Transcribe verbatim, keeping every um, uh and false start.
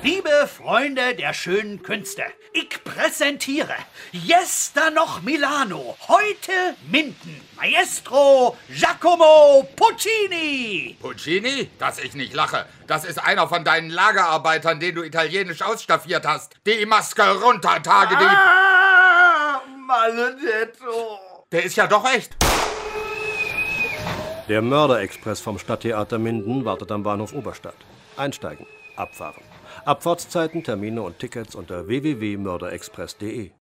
Liebe Freunde der schönen Künste, ich präsentiere Jester noch Milano, heute Minden, Maestro Giacomo Puccini. Puccini? Dass ich nicht lache. Das ist einer von deinen Lagerarbeitern, den du italienisch ausstaffiert hast. Die Maske runter, Tagedieb. Ah, maledetto. Der ist ja doch echt. Der Mörderexpress vom Stadttheater Minden wartet am Bahnhof Oberstadt. Einsteigen, abfahren. Abfahrtszeiten, Termine und Tickets unter w w w punkt mörderexpress punkt de.